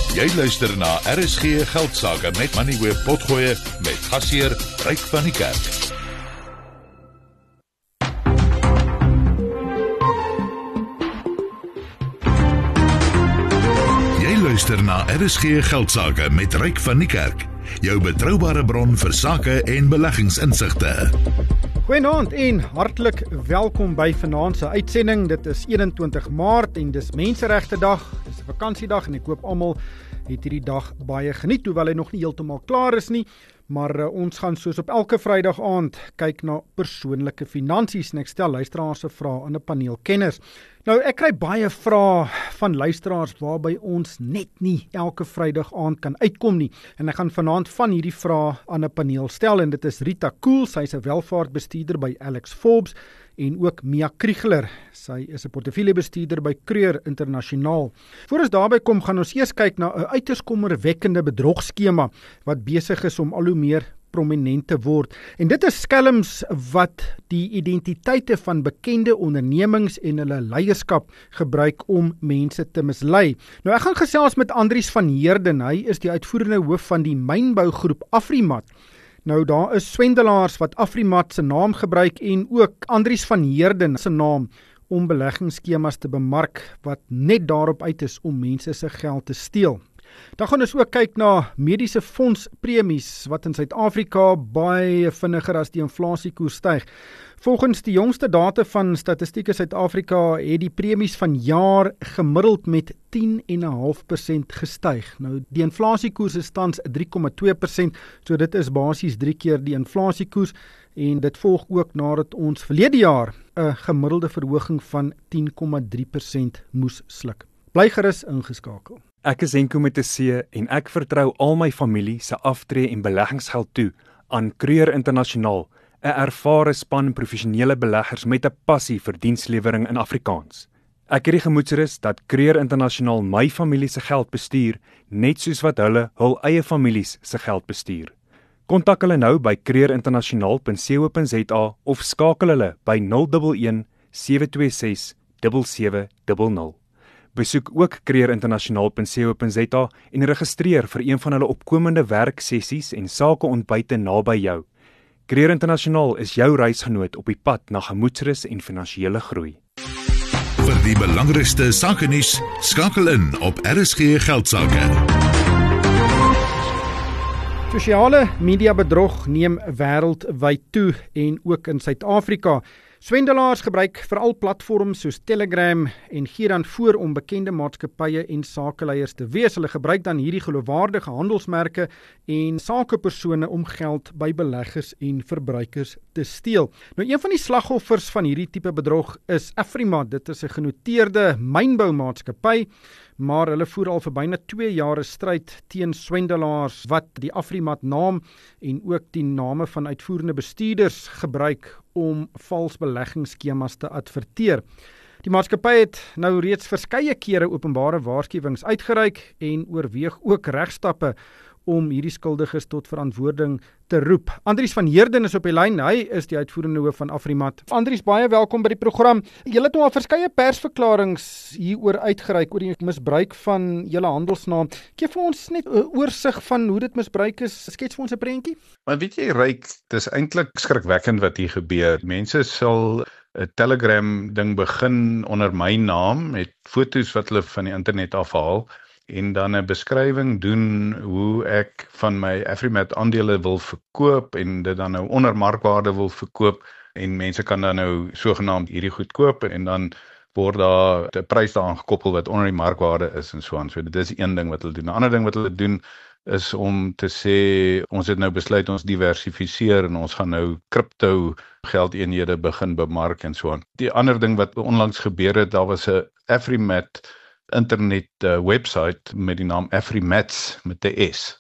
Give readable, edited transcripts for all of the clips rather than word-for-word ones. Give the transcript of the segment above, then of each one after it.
Jy luister na RSG Geldsaake met Money Web Potgoe met gasheer Ryk van die Kerk. Jy luister na RSG Geldsaake met Ryk van die Kerk. Jou betroubare bron vir sake en beleggingsinsigte. Goeienaand en hartlik welkom by vanaand se uitsending. Dit is 21 Maart en dis Menseregte Dag. Dis 'n vakansiedag en ek hoop almal het hierdie dag baie geniet, hoewel hy nog nie heeltemal klaar is nie. Maar ons gaan soos op elke Vrydag aand kyk na persoonlike finansies en ek stel luisteraars se vrae aan 'n paneel kenners. Nou, ek kry baie vrae van luisteraars waarby ons net nie elke Vrydag aand kan uitkom nie. En ek gaan vanaand van hierdie vrae aan 'n paneel stel en dit is Rita Koel, sy is 'n welvaartbestuurder by Alex Forbes en ook Mia Kriegler, sy is 'n portefeuljebestuurder by Kreur Internasionaal. Voor ons daarby kom, gaan ons eers kyk na 'n uiters kommerwekkende bedrogskema wat besig is om al hoe meer prominent te word. En dit is skelms wat die identiteite van bekende ondernemings en hulle leierskap gebruik om mense te mislei. Nou, ek gaan gesels met Andries van Heerden, hy is die uitvoerende hoof van die mynbougroep Afrimat. Nou, daar is swendelaars wat Afrimat se naam gebruik en ook Andries van Heerden se naam om beleggingsskemas te bemark wat net daarop uit is om mense se geld te steel. Dan gaan ons ook kyk na mediese fondspremies wat in Suid-Afrika baie vinniger as die inflasiekoers styg. Volgens die jongste data van Statistiek Suid-Afrika het die premies van jaar gemiddeld met 10,5% gestyg. Nou, die inflasiekoers is tans 3,2%, so dit is basies 3 keer die inflasiekoers en dit volg ook nadat ons verlede jaar 'n gemiddelde verhoging van 10,3% moes sluk. Bly gerus ingeskakel. Ek is Henko met 'n C en ek vertrou al my familie se aftree en beleggingsgeld toe aan Kreur Internasionaal, 'n ervare span professionele beleggers met 'n passie vir dienslewering in Afrikaans. Ek het die gemoedsrus dat Kreur Internasionaal my familie se geld bestuur, net soos wat hulle hul eie families se geld bestuur. Kontak hulle nou by kreurinternasionaal.co.za of skakel hulle by 011 726 7700. Besoek ook kreurinternasionaal.co.za en registreer vir een van hulle opkomende werksessies en sakeontbyte naby jou. Kreur Internasionaal is jou reisgenoot op die pad na gemoedsrus en finansiële groei. Vir die belangrikste sakenuus, skakel in op RSG Geldsaake. Sosiale media bedrog neem wêreldwyd toe en ook in Suid-Afrika. Swendelaars gebruik veral platforms soos Telegram en gee dan voor om bekende maatskappye en sakeleiers te wees. Hulle gebruik dan hierdie geloofwaardige handelsmerke en sakepersone om geld by beleggers en verbruikers te steel. Nou, een van die slagoffers van hierdie tipe bedrog is Afrimat. Dit is 'n genoteerde mynboumaatskappy, maar hulle voer al vir byna 2 jaar stryd teen swendelaars wat die Afrimat naam en ook die name van uitvoerende bestuurders gebruik om vals beleggingsskemas te adverteer. Die maatskappy het nou reeds verskeie kere openbare waarskuwings uitgereik en oorweeg ook regstappe om hierdie skuldiges tot verantwoording te roep. Andries van Heerden is op die lyn, hy is die uitvoerende hoof van Afrimat. Andries, baie welkom by die program. Julle het nou al verskeie persverklaringe hieroor uitgereik oor die misbruik van julle handelsnaam. Gee vir ons net 'n oorsig van hoe dit misbruik is. Skets vir ons 'n prentjie. Maar weet jy, Ryk, dis eintlik skrikwekkend wat hier gebeur. Mense sal 'n Telegram ding begin onder my naam met foto's wat hulle van die internet afhaal en dan 'n beskrywing doen hoe ek van my Afrimat aandele wil verkoop en dit dan nou onder markwaarde wil verkoop en mense kan dan nou sogenaamd hierdie goed koop en dan word daar 'n prys daaraan gekoppel wat onder die markwaarde is en so aan. So dit is een ding wat hulle doen. 'n Ander ding wat hulle doen is om te sê ons het nou besluit ons diversifiseer en ons gaan nou kripto geldeenhede begin bemark en so aan. Die ander ding wat onlangs gebeur het, daar was 'n Afrimat internet website met die naam Afrimats met 'n S.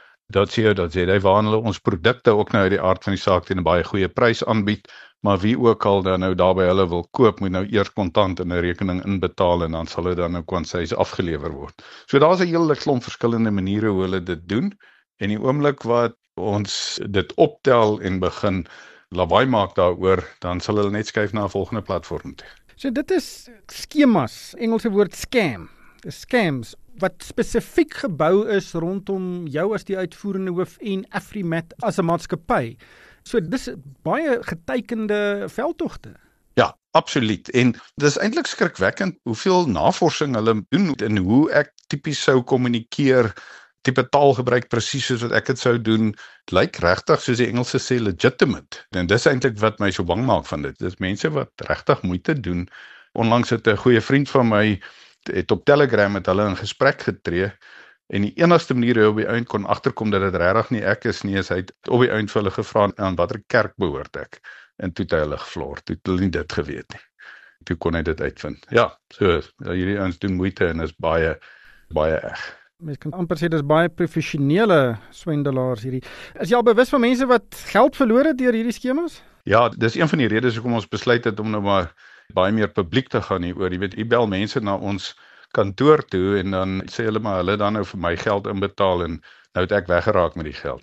.co.za waar hulle ons produkte ook nou uit die aard van die saak teen 'n baie goeie prys aanbied, maar wie ook al dan nou daarby hulle wil koop, moet nou eers kontant in 'n rekening inbetaal en dan sal dit dan nou kwansies afgelewer word. So daar's 'n hele klomp verskillende maniere hoe hulle dit doen en die oomblik wat ons dit optel en begin lawaai maak daaroor, dan sal hulle net skuif na 'n volgende platform toe. So dit is skemas, Engelse woord scam, scams. wat spesifiek gebou is rondom jou as die uitvoerende hoof en Afrimat as 'n maatskappy. So dis baie getekende veldtogte. Ja, absoluut. En dis eintlik skrikwekkend hoeveel navorsing hulle doen en hoe ek tipies sou kommunikeer, tipe taal gebruik presies soos wat ek dit sou doen. Dit lyk regtig soos die Engelse sê legitimate. En dis eintlik wat my so bang maak van dit. Dis mense wat regtig moeite doen. Onlangs het 'n goeie vriend van my het op Telegram met hulle in gesprek getree en die enigste manier hoe hy op die eind kon agterkom dat dit regtig nie ek is nie, is hy het op die eind vir hulle gevra aan watter kerk behoort ek. En toe het hy hulle gefloor, toe het hulle nie dit geweet nie. Toe kon hy dit uitvind. Ja, so hierdie ouens doen moeite en is baie erg. Mens kan amper sê dis baie professionele swendelaars hierdie. Is jy al bewus van mense wat geld verloor het deur hierdie skemas? Ja, dis een van die redes hoekom ons besluit het om nou maar baie meer publiek te gaan hieroor. Jy weet, jy bel mense na ons kantoor toe en dan sê hulle maar hulle dan nou vir my geld inbetaal en nou het ek weggeraak met die geld.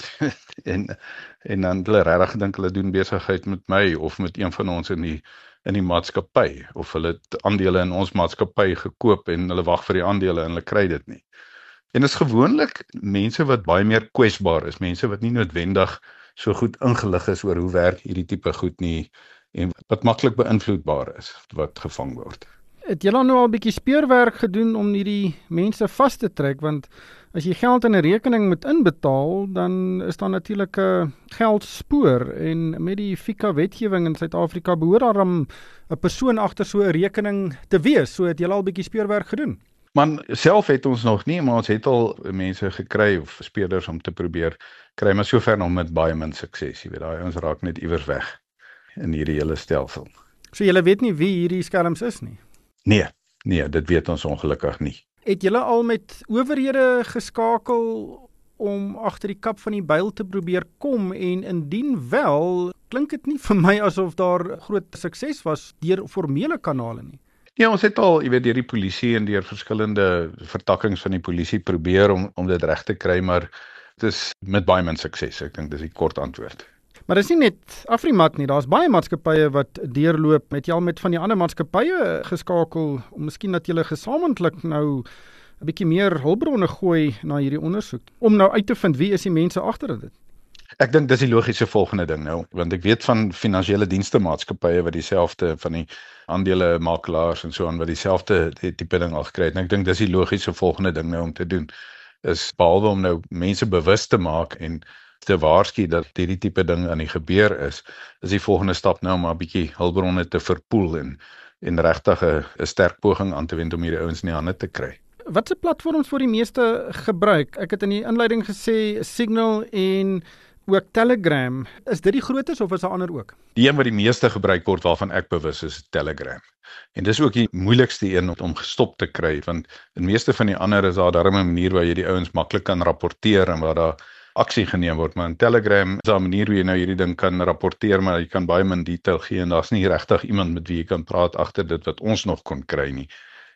en dan hulle regtig gedink hulle doen besigheid met my of met een van ons in die maatskappy of hulle het aandele in ons maatskappy gekoop en hulle wag vir die aandele en hulle kry dit nie. En is gewoonlik mense wat baie meer kwesbaar is, mense wat nie noodwendig so goed ingelig is oor hoe werk hierdie tipe goed nie en wat maklik beïnvloedbaar is wat gevang word. Het julle nou al 'n bietjie speurwerk gedoen om hierdie mense vas te trek, want as jy geld in 'n rekening moet inbetaal, dan is daar natuurlik 'n geldspoor en met die FICA wetgewing in Suid-Afrika behoort daar 'n persoon agter so 'n rekening te wees. So het julle al 'n bietjie speurwerk gedoen. Man, self het ons nog nie, maar ons het al mense gekry of speurders om te probeer kry, maar sover nog met baie min sukses. Jy weet, daai ons raak net iewers weg in hierdie hele stelsel. So julle weet nie wie hierdie skelms is nie? Nee, dit weet ons ongelukkig nie. Het julle al met owerhede geskakel om agter die kap van die byl te probeer kom en indien wel, klink dit nie vir my asof daar groot sukses was deur formele kanale nie. Ja, ons het al, jy weet, deur die polisie en deur verskillende vertakkings van die polisie probeer om dit reg te kry, maar dit is met baie min sukses. Ek dink dis die kort antwoord. Maar dis nie net Afrimat nie, daar's baie maatskappye wat deurloop. Het jy al met van die ander maatskappye geskakel om miskien dat julle gesamentlik nou 'n bietjie meer hulpbronne gooi na hierdie ondersoek om nou uit te vind wie is die mense agter dit? Ek dink dis die logiese volgende ding nou, want ek weet van finansiële dienste maatskappye wat dieselfde van die aandele makelaars en so aan wat dieselfde tipe ding al gekry het. En ek dink dis die logiese volgende ding nou om te doen is behalwe om nou mense bewus te maak en te waarsku dat hierdie tipe ding aan die gebeur is die volgende stap nou om 'n bietjie hulpbronne te verpoel en regtig 'n sterk poging aan te wend om hierdie ouens in die hande te kry. Wat se platforms word die meeste gebruik? Ek het in die inleiding gesê Signal en ook Telegram. Is dit die grootes of is daar ander ook? Die een wat die meeste gebruik word waarvan ek bewus is Telegram. En dis ook die moeilikste een om gestop te kry, want in meeste van die ander is daar darem 'n manier waar jy die ouens maklik kan rapporteer en waar daar aksie geneem word, maar in Telegram is daar 'n manier hoe jy nou hierdie ding kan rapporteer, maar jy kan baie min detail gee en daar's nie regtig iemand met wie jy kan praat agter dit wat ons nog kon kry nie.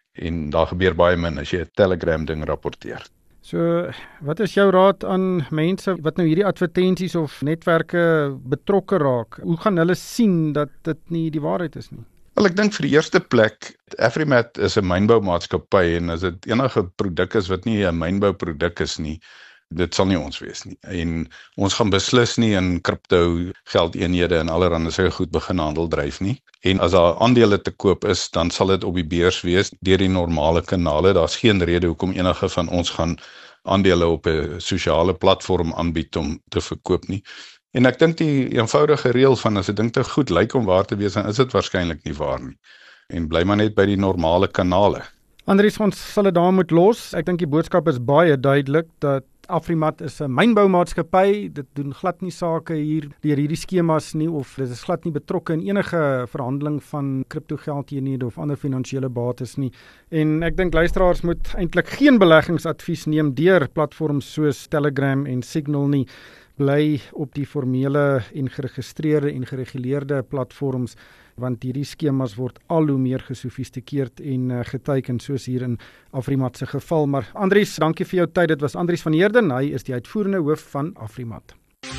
En daar gebeur baie min as jy 'n Telegram ding rapporteer. So, wat is jou raad aan mense wat nou hierdie advertensies of netwerke betrokke raak? Hoe gaan hulle sien dat dit nie die waarheid is nie? Wel, ek dink vir die eerste plek, Afrimat is 'n mynboumaatskappy en as dit enige produk is wat nie 'n mynbouproduk is nie, dit sal nie ons wees nie. En ons gaan beslis nie in kripto geldeenhede en allerhande sulke goed begin handel dryf nie. En as daar aandele te koop is, dan sal dit op die beurs wees deur die normale kanale. Daar's geen rede hoekom enige van ons gaan aandele op 'n sosiale platform aanbied om te verkoop nie. En ek dink die eenvoudige reël van as 'n ding te goed lyk om waar te wees, dan is dit waarskynlik nie waar nie. En bly maar net by die normale kanale. Andries, ons sal dit daar moet los. Ek dink die boodskap is baie duidelik dat Afrimat is 'n mynboumaatskappy. Dit doen glad nie sake hier deur hierdie skemas nie of dit is glad nie betrokke in enige verhandeling van kriptogeldeenhede of ander finansiële bates nie. En ek dink luisteraars moet eintlik geen beleggingsadvies neem deur platforms soos Telegram en Signal nie. Bly op die formele en geregistreerde en gereguleerde platforms, want hierdie skemas word al hoe meer gesofistikeerd en geteken soos hier in Afrimat se geval. Maar Andries, dankie vir jou tyd. Dit was Andries van Heerden, hy is die uitvoerende hoof van Afrimat.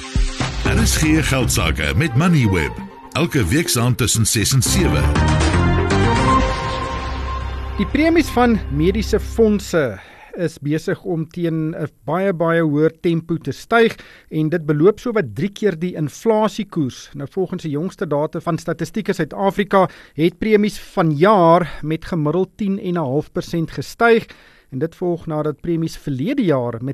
RSG Geldsaake met Moneyweb, elke week tussen 6 en 7. Die premies van mediese fondse is besig om teen 'n baie hoër tempo te styg en dit beloop so wat 3 keer die inflasiekoers. Nou volgens die jongste data van Statistiek Suid-Afrika het premies vanjaar met gemiddeld 10,5% gestyg. En dit volg nadat premies verlede jaar met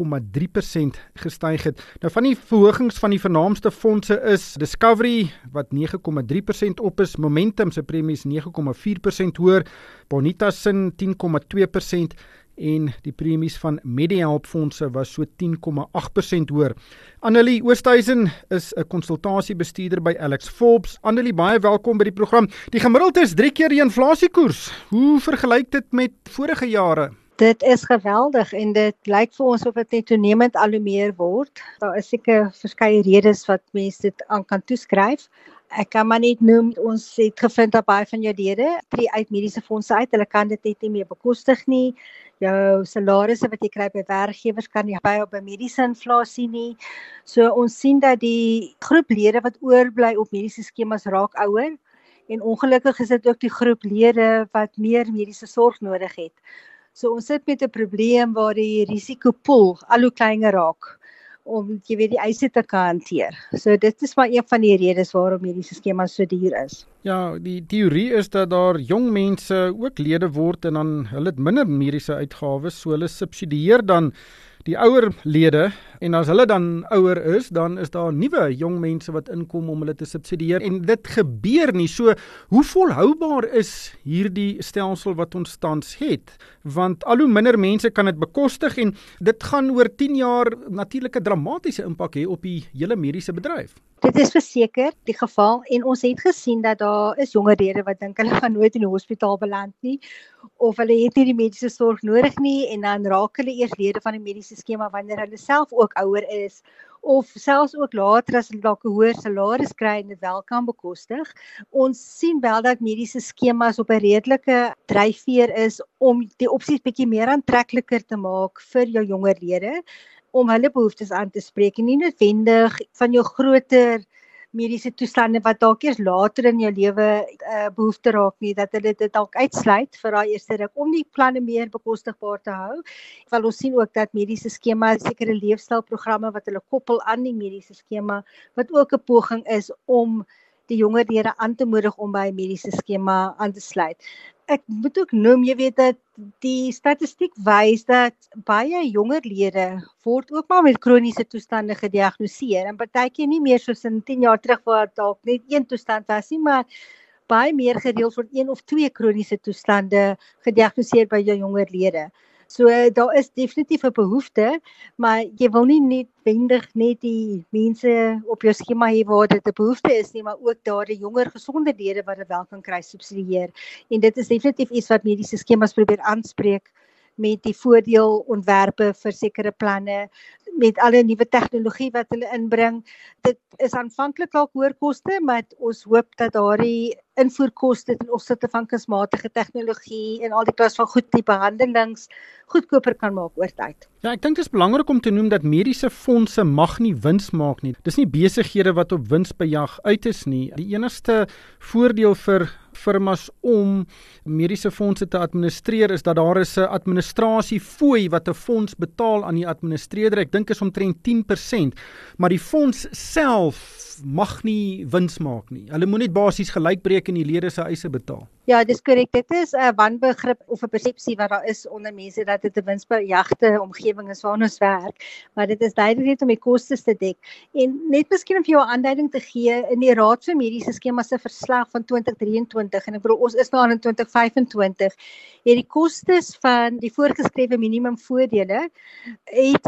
10,3% gestyg het. Nou van die verhogings van die vernaamste fondse is Discovery wat 9,3% op is, Momentum se premies 9,4% hoër, Bonitas se 10,2% en die premies van MediHelp fondse was so 10,8% hoër. Annelie Oosthuizen is 'n konsultasiebestuurder by Alex Forbes. Annelie, baie welkom by die program. Die gemiddeld is 3 keer die inflasiekoers. Hoe vergelyk dit met vorige jare? Dit is geweldig en dit lyk vir ons of dit net toenemend al hoe meer word. Daar is seker verskeie redes wat mense dit aan kan toeskryf. Ek kan maar net noem, ons het gevind dat baie van jou lede tree uit mediese fondse uit. Hulle kan dit net nie meer bekostig nie. Jou salarisse wat jy kry by werkgewers kan nie by op 'n mediese inflasie nie. So ons sien dat die groep lede wat oorbly op mediese skemas raak ouer en ongelukkig is dit ook die groep lede wat meer mediese sorg nodig het. So ons sit met 'n probleem waar die risikopool al hoe kleiner raak om die eise te kan hanteer. So dit is maar een van die redes waarom mediese skemas so duur is. Ja, die teorie is dat daar jong mense ook lede word en dan hulle het minder mediese uitgawes, so hulle subsidieer dan die ouer lede en as hulle dan ouer is, dan is daar nuwe jong mense wat inkom om hulle te subsidieer en dit gebeur nie. So hoe volhoubaar is hierdie stelsel wat ons tans het? Want al hoe minder mense kan dit bekostig en dit gaan oor 10 jaar natuurlik 'n dramatiese impak hê op die hele mediese bedryf. Dit is verseker die geval en ons het gesien dat daar is jonger lede wat dink hulle gaan nooit in die hospitaal beland nie of hulle het nie die mediese sorg nodig nie en dan raak hulle eers lede van die mediese skema wanneer hulle self ook ouer is of selfs ook later as hulle dalk 'n hoër salaris kry en dit wel kan bekostig. Ons sien wel dat mediese skemas op 'n redelike dryfveer is om die opsies bietjie meer aantrekliker te maak vir jou jonger lede om hulle behoeftes aan te spreek en nie noodwendig van jou groter mediese toestande wat dalk eers later in jou lewe behoefte raak nie, dat hulle dit dalk uitsluit vir daai eerste ruk om die planne meer bekostigbaar te hou. Want ons sien ook dat mediese skemas sekere leefstylprogramme wat hulle koppel aan die mediese skema wat ook 'n poging is om die jonger lede aan te moedig om by 'n mediese skema aan te sluit. Ek moet ook noem, jy weet dat die statistiek wys dat baie jonger lede word ook maar met kroniese toestande gediagnoseer en partykeer nie meer soos in 10 jaar terug waar dalk net een toestand was nie, maar baie meer gereeld word 1 of 2 kroniese toestande gediagnoseer by jou jonger lede. So daar is definitief 'n behoefte, maar jy wil nie noodwendig net die mense op jou skema hê waar dit 'n behoefte is nie, maar ook daar die jonger gesonde lede wat dit wel kan kry subsidieer. En dit is definitief iets wat mediese skemas probeer aanspreek met die voordeelontwerpe vir sekere planne, met alle nuwe tegnologie wat hulle inbring. Dit is aanvanklik dalk hoër koste, maar ons hoop dat daardie invoerkoste ten opsigte van kunsmatige tegnologie en al die klas van goed die behandelings goedkoper kan maak oor tyd. Ja, ek dink dit is belangrik om te noem dat mediese fondse mag nie wins maak nie. Dis nie besighede wat op winsbejag uit is nie. Die enigste voordeel vir firmas om mediese fondse te administreer is dat daar is 'n administrasiefooi wat 'n fonds betaal aan die administreerder. Ek dink is omtrent 10%, maar die fonds self mag nie wins maak nie. Hulle moet net basies gelykbreek en die lede se eise betaal. Ja, dis korrek. Dit is 'n wanbegrip of 'n persepsie wat daar is onder mense dat dit 'n winsbejagte omgewing is waarin ons werk, maar dit is duidelik net om die kostes te dek. En net miskien om vir jou 'n aanduiding te gee, in die Raad vir Mediese Skemas se verslag van 2023 en ek bedoel ons is nou al in 2025, het die kostes van die voorgeskrewe minimumvoordele het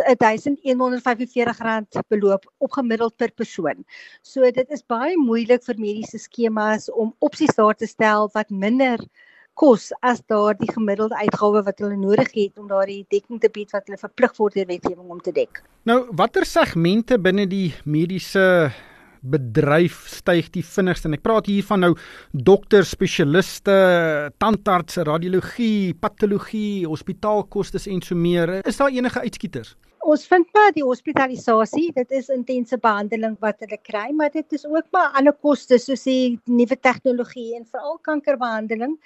R1145 beloop opgemiddeld per persoon. So dit is baie moeilik vir mediese skemas om opsies daar te stel wat minder kos as daardie gemiddelde uitgawe wat hulle nodig het om daardie dekking te bied wat hulle verplig word deur wetgewing om te dek. Nou, watter segmente binne die mediese bedryf styg die vinnigste? En ek praat hier van nou dokters, spesialiste, tandartse, radiologie, patologie, hospitaalkostes en so meer. Is daar enige uitskieters? Ons vind maar die hospitalisasie, dit is intense behandeling wat hulle kry, maar dit is ook maar ander kostes soos die nuwe tegnologie en veral kankerbehandeling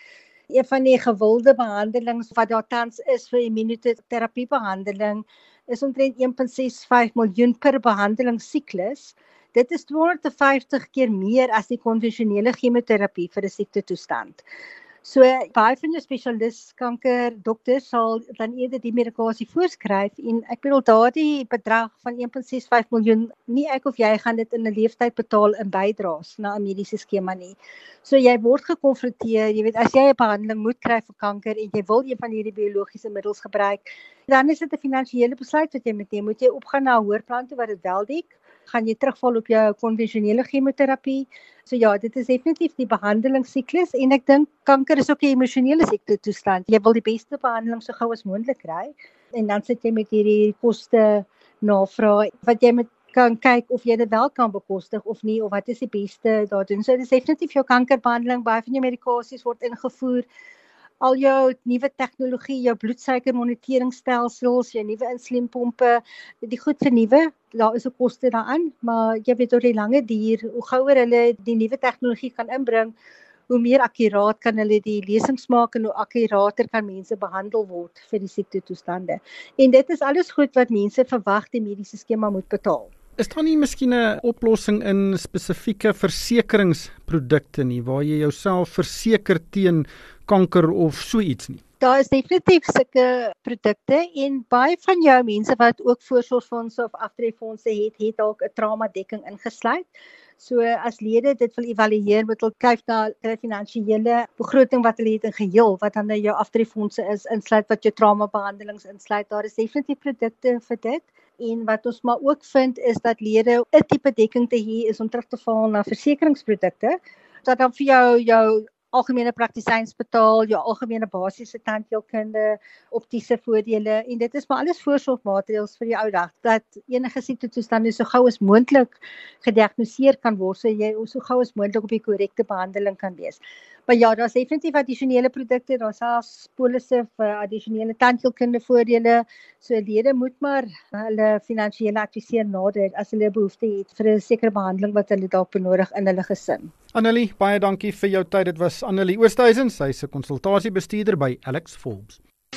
Een van die gewilde behandelings wat daar tans is vir immunoterapiebehandeling is omtrent 1,65 miljoen per behandelingssiklus. Dit is 250 keer meer as die konvensionele chemoterapie vir 'n siektetoestand. So baie van die spesialistkanker dokters sal dan eerder die medikasie voorskryf en ek bedoel daardie bedrag van 1,65 miljoen, nie ek of jy gaan dit in 'n leeftyd betaal in bydraes na 'n mediese skema nie. So jy word gekonfronteer, jy weet as jy 'n behandeling moet kry vir kanker en jy wil een van hierdie biologiese middels gebruik, dan is dit 'n finansiële besluit wat jy moet neem. Moet jy opgaan na 'n hoër plan toe wat dit wel dek? Gaan jy terugval op jou konvensionele chemoterapie? So ja, dit is definitief die behandelingssiklus en ek dink kanker is ook 'n emosionele siektetoestand. Jy wil die beste behandeling so gou as moontlik kry en dan sit jy met hierdie koste navraag wat jy met kan kyk of jy dit wel kan bekostig of nie, of wat is die beste daar doen. So dit is definitief jou kankerbehandeling, baie van jou medikasies word ingevoer. Al jou nuwe tegnologie, jou bloedsuikermoniteringsstelsels, jou nuwe insulienpompe, die goed vernuwe, daar is 'n koste daaraan, maar jy weet oor die lange duur, hoe gouer hulle die nuwe tegnologie kan inbring, hoe meer akkuraat kan hulle die lesings maak en hoe akkurater kan mense behandel word vir die siektetoestande. En dit is alles goed wat mense verwag die mediese skema moet betaal. Is daar nie miskien 'n oplossing in spesifieke versekeringsprodukte nie, waar jy jouself verseker teen kanker of so iets nie? Daar is definitief sulke produkte en baie van jou mense wat ook voorsorgfondse of aftreefondse het dalk 'n traumadekking ingesluit. So as lede dit wil evalueer, moet hulle kyk na die finansiële begroting wat hulle het in geheel, wat dan jou aftreefondse is, insluit wat jou traumabehandelings insluit. Daar is definitief produkte vir dit. En wat ons maar ook vind is dat lede 'n tipe dekking te hê is om terug te val na versekeringsprodukte, dat dan vir jou algemene praktisyns betaal, jou algemene basiese tandheelkunde, optiese voordele en dit is maar alles voorsorgmaatreëls vir die ou dag dat enige siektetoestande so gou as moontlik gediagnoseer kan word, so jy so gou as moontlik op die korrekte behandeling kan wees. Maar ja, daar's definitief addisionele produkte, daar's selfs polisse vir addisionele tandheelkunde voordele. So lede moet maar hulle finansiële adviseur nader as hulle behoefte het vir 'n sekere behandeling wat hulle dalk benodig in hulle gesin. Annelie, baie dankie vir jou tyd. Dit was Annelie Oosthuizen, sy is 'n konsultasiebestuurder by Alex Forbes.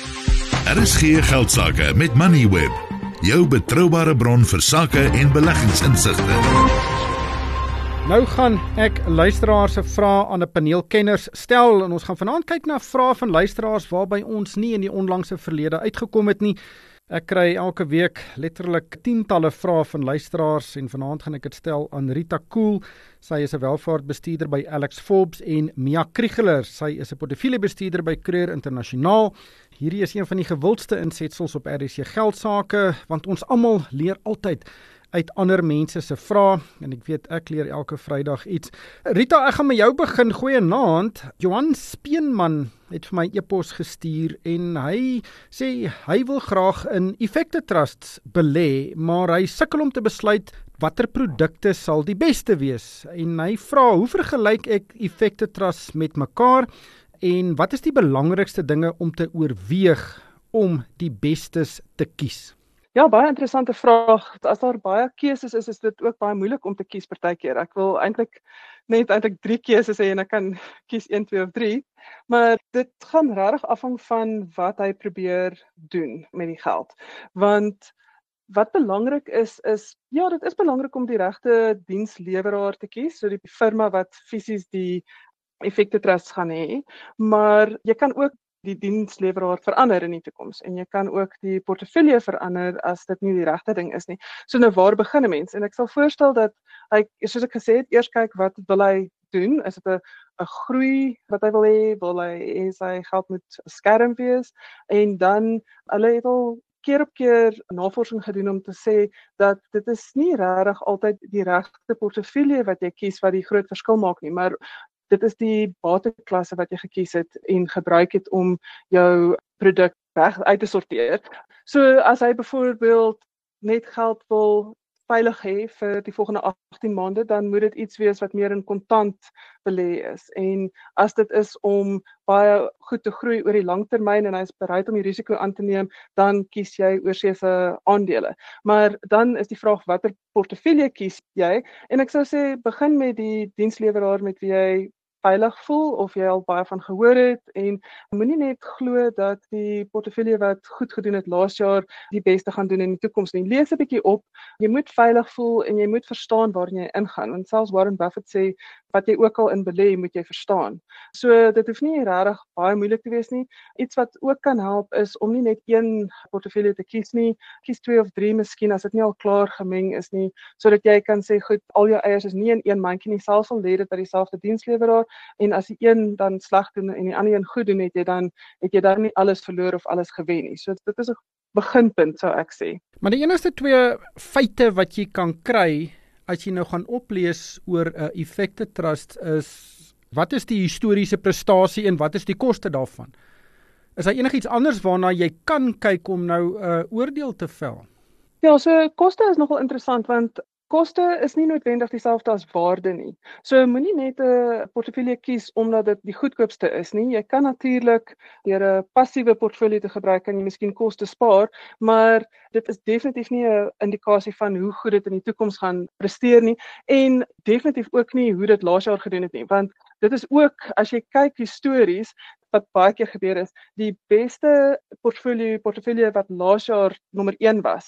RSG Geldsaake met Moneyweb, jou betroubare bron vir sake en beleggingsinsigte. Nou gaan ek luisteraars se vrae aan 'n paneel kenners stel en ons gaan vanaand kyk na vrae van luisteraars waarby ons nie in die onlangse verlede uitgekom het nie. Ek kry elke week letterlik tientalle vrae van luisteraars en vanaand gaan ek dit stel aan Rita Kool. Sy is 'n welvaartbestuurder by Alex Forbes en Mia Kriegeler. Sy is 'n portefeuljebestuurder by Kreur Internasionaal. Hierdie is een van die gewildste insetsels op RSG Geldsaake, want ons almal leer altyd uit ander mense se vrae en ek weet ek leer elke Vrydag iets. Rita, ek gaan met jou begin. Goeienaand. Johan Speenman het vir my e-pos gestuur en hy sê hy wil graag in Effekte Trusts belê, maar hy sukkel om te besluit watter produkte sal die beste wees. En hy vra, hoe vergelyk ek Effekte Trusts met mekaar en wat is die belangrikste dinge om te oorweeg om die bestes te kies? Ja, baie interessante vraag. As daar baie keuses is dit ook baie moeilik om te kies partykeer. Ek wil eintlik 3 keuses hê en ek kan kies 1, 2 of 3. Maar dit gaan regtig afhang van wat hy probeer doen met die geld. Want wat belangrik is ja, dit is belangrik om die regte diensleweraar te kies, so die firma wat fisies die Effekte Trust gaan hê, maar jy kan ook die diensleweraar verander in die toekoms en jy kan ook die portefeulje verander as dit nie die regte ding is nie. So nou waar begin 'n mens? En ek sal voorstel dat hy, soos ek gesê het, eers kyk wat wil hy doen? Is dit 'n groei wat hy wil hê? Wil hy hê sy geld moet skerp wees? En dan hulle het al keer op keer navorsing gedoen om te sê dat dit is nie regtig altyd die regte portefeulje wat jy kies wat die groot verskil maak nie, maar dit is die bateklasse wat jy gekies het en gebruik het om jou produk reg uit te sorteer. So as hy byvoorbeeld net geld wil veilig hê vir die volgende 18 maande, dan moet dit iets wees wat meer in kontant belê is. En as dit is om baie goed te groei oor die langtermyn en hy is bereid om die risiko aan te neem, dan kies jy oorseese aandele. Maar dan is die vraag, watter portefeulje kies jy? En ek sou sê, begin met die diensleweraar met wie jy veilig voel of jy al baie van gehoor het en moenie net glo dat die portefeulje wat goed gedoen het laas jaar die beste gaan doen in die toekoms nie. Lees 'n bietjie op. Jy moet veilig voel en jy moet verstaan waarin jy ingaan. Want selfs Warren Buffett sê wat jy ook al in belê, moet jy verstaan. So dit hoef nie regtig baie moeilik te wees nie. Iets wat ook kan help is om nie net een portefeulje te kies nie. Kies 2 of 3 miskien as dit nie al klaar gemeng is nie, sodat jy kan sê goed, al jou eiers is nie in een mandjie nie, selfs al lê dit by dieselfde diensleweraar en as die een dan sleg doen en die ander een goed doen, het jy dan nie alles verloor of alles gewen nie. So dit is 'n beginpunt sou ek sê. Maar die enigste 2 feite wat jy kan kry as jy nou gaan oplees oor 'n effekte trust is wat is die historiese prestasie en wat is die koste daarvan? Is daar enigiets anders waarna jy kan kyk om nou 'n oordeel te vel? Ja, so koste is nogal interessant want koste is nie noodwendig dieselfde as waarde nie. So moenie net 'n portefeulje kies omdat dit die goedkoopste is nie. Jy kan natuurlik deur 'n passiewe portefeulje te gebruik kan jy miskien koste spaar, maar dit is definitief nie 'n indikasie van hoe goed dit in die toekoms gaan presteer nie en definitief ook nie hoe dit laas jaar gedoen het nie, want dit is ook as jy kyk histories wat baie keer gebeur is, die beste portefeulje wat laas jaar nommer 1 was,